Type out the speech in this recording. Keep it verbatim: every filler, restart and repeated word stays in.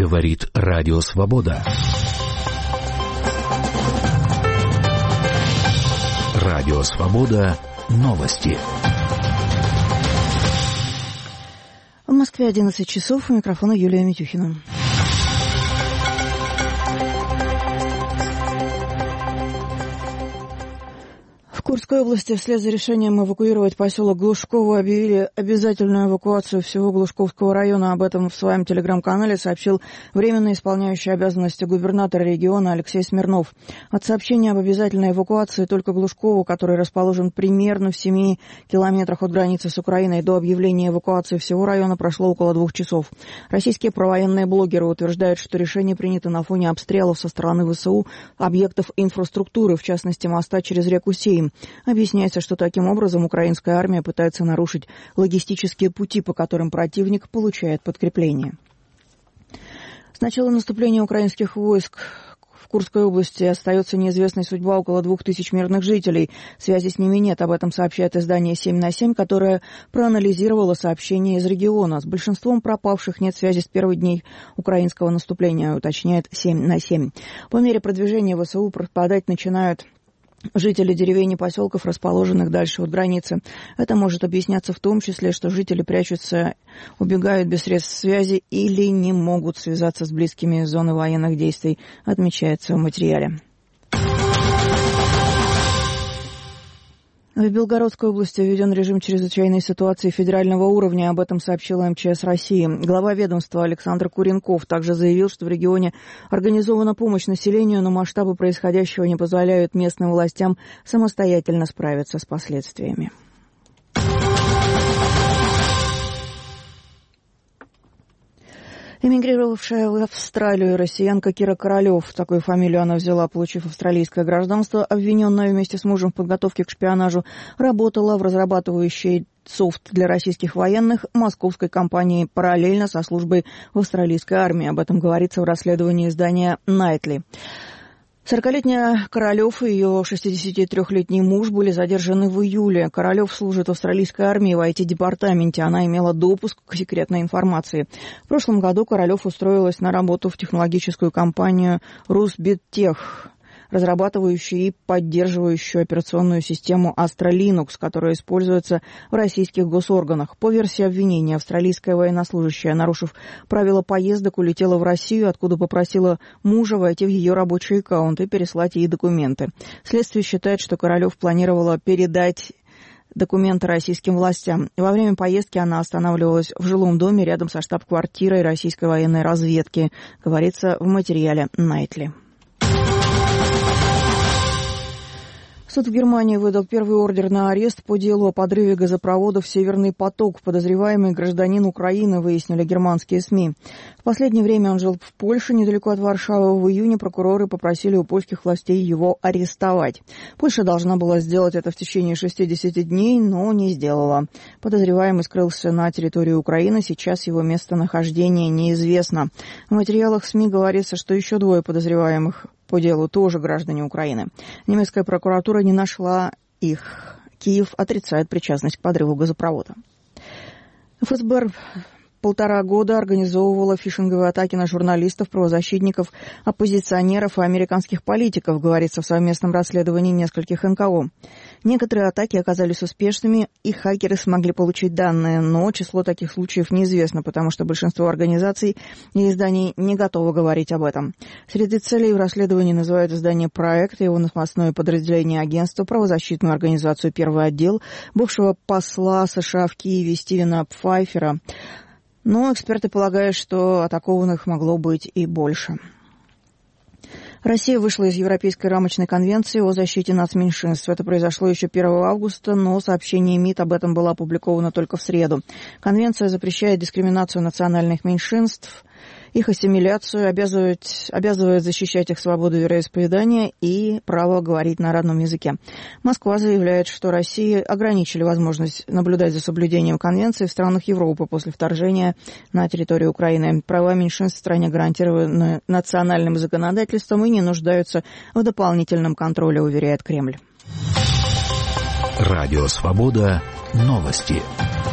Говорит Радио Свобода. Радио Свобода. Новости. В Москве одиннадцать часов. У микрофона Юлия Митюхина. В Курской области вслед за решением эвакуировать поселок Глушково объявили обязательную эвакуацию всего Глушковского района. Об этом в своем телеграм-канале сообщил временно исполняющий обязанности губернатора региона Алексей Смирнов. От сообщения об обязательной эвакуации только Глушково, который расположен примерно в семи километрах от границы с Украиной, до объявления эвакуации всего района прошло около двух часов. Российские провоенные блогеры утверждают, что решение принято на фоне обстрелов со стороны ВСУ объектов инфраструктуры, в частности моста через реку Сейм. Объясняется, что таким образом украинская армия пытается нарушить логистические пути, по которым противник получает подкрепление. С начала наступления украинских войск в Курской области остается неизвестной судьба около двух тысяч мирных жителей. Связи с ними нет. Об этом сообщает издание семь на семь, которое проанализировало сообщения из региона. С большинством пропавших нет связи с первых дней украинского наступления, уточняет семь на семь. По мере продвижения ВСУ пропадать начинают жители деревень и поселков, расположенных дальше от границы. Это может объясняться в том числе, что жители прячутся, убегают без средств связи или не могут связаться с близкими из зоны военных действий, отмечается в материале. В Белгородской области введен режим чрезвычайной ситуации федерального уровня. Об этом сообщила эм че эс России. Глава ведомства Александр Куренков также заявил, что в регионе организована помощь населению, но масштабы происходящего не позволяют местным властям самостоятельно справиться с последствиями. Эмигрировавшая в Австралию россиянка Кира Королёв, такую фамилию она взяла, получив австралийское гражданство, обвиненная вместе с мужем в подготовке к шпионажу, работала в разрабатывающей софт для российских военных московской компании параллельно со службой в австралийской армии. Об этом говорится в расследовании издания «Найтли». сорокалетняя Королёв и ее шестидесятитрёхлетний муж были задержаны в июле. Королёв служит в австралийской армии в ай ти-департаменте. Она имела допуск к секретной информации. В прошлом году Королёв устроилась на работу в технологическую компанию «Русбиттех», разрабатывающую и поддерживающую операционную систему Astra Linux, которая используется в российских госорганах. По версии обвинения, австралийская военнослужащая, нарушив правила поездок, улетела в Россию, откуда попросила мужа войти в ее рабочий аккаунт и переслать ей документы. Следствие считает, что Королёв планировала передать документы российским властям. Во время поездки она останавливалась в жилом доме рядом со штаб-квартирой российской военной разведки, говорится в материале «Найтли». Суд в Германии выдал первый ордер на арест по делу о подрыве газопроводов «Северный поток». Подозреваемый гражданин Украины, выяснили германские СМИ. В последнее время он жил в Польше, недалеко от Варшавы. В июне прокуроры попросили у польских властей его арестовать. Польша должна была сделать это в течение шестидесяти дней, но не сделала. Подозреваемый скрылся на территории Украины. Сейчас его местонахождение неизвестно. В материалах СМИ говорится, что еще двое подозреваемых по делу тоже граждане Украины. Немецкая прокуратура не нашла их. Киев отрицает причастность к подрыву газопровода. эф эс бэ эр полтора года организовывала фишинговые атаки на журналистов, правозащитников, оппозиционеров и американских политиков, говорится в совместном расследовании нескольких эн ка о. Некоторые атаки оказались успешными, и хакеры смогли получить данные, но число таких случаев неизвестно, потому что большинство организаций и изданий не готовы говорить об этом. Среди целей в расследовании называют издание «Проект», его новостное подразделение агентства, правозащитную организацию «Первый отдел», бывшего посла США в Киеве Стивена Пфайфера. Но эксперты полагают, что атакованных могло быть и больше. Россия вышла из Европейской рамочной конвенции о защите нацменьшинств. Это произошло еще первого августа, но сообщение МИД об этом было опубликовано только в среду. Конвенция запрещает дискриминацию национальных меньшинств, их ассимиляцию, обязывает, обязывает защищать их свободу вероисповедания и право говорить на родном языке. Москва заявляет, что России ограничили возможность наблюдать за соблюдением конвенции в странах Европы после вторжения на территорию Украины. Права меньшинств в стране гарантированы национальным законодательством и не нуждаются в дополнительном контроле, уверяет Кремль. Радио «Свобода». Новости.